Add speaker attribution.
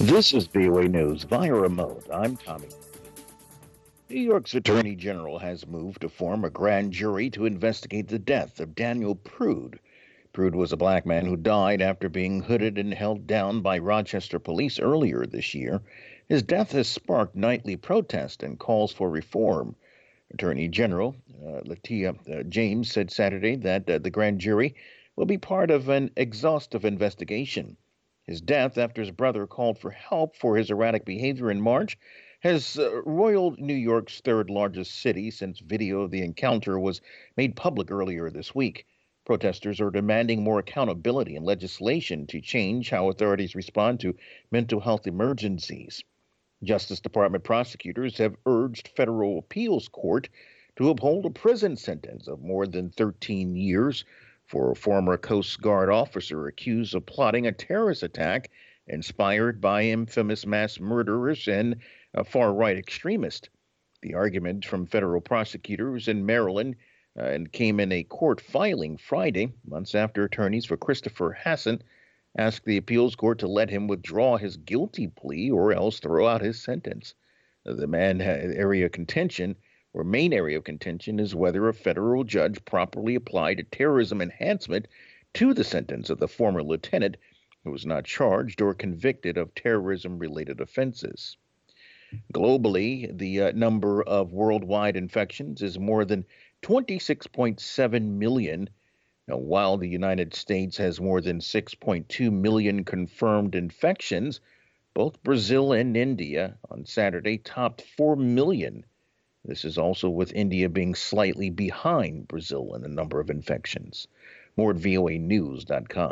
Speaker 1: This is VOA News via remote. I'm Tommy. New York's Attorney General has moved to form a grand jury to investigate the death of Daniel Prude. Prude was a black man who died after being hooded and held down by Rochester police earlier this year. His death has sparked nightly protest and calls for reform. Attorney General Letitia James said Saturday that the grand jury will be part of an exhaustive investigation. His death, after his brother called for help for his erratic behavior in March, has roiled New York's third largest city since video of the encounter was made public earlier this week. Protesters are demanding more accountability and legislation to change how authorities respond to mental health emergencies. Justice Department prosecutors have urged federal appeals court to uphold a prison sentence of more than 13 years for a former Coast Guard officer accused of plotting a terrorist attack inspired by infamous mass murderers and far-right extremists. The argument from federal prosecutors in Maryland and came in a court filing Friday, months after attorneys for Christopher Hasson asked the appeals court to let him withdraw his guilty plea or else throw out his sentence. The main area of contention is whether a federal judge properly applied a terrorism enhancement to the sentence of the former lieutenant who was not charged or convicted of terrorism-related offenses. Globally, the number of worldwide infections is more than 26.7 million. Now, while the United States has more than 6.2 million confirmed infections, both Brazil and India on Saturday topped 4 million. This is also with India being slightly behind Brazil in the number of infections. More at voanews.com.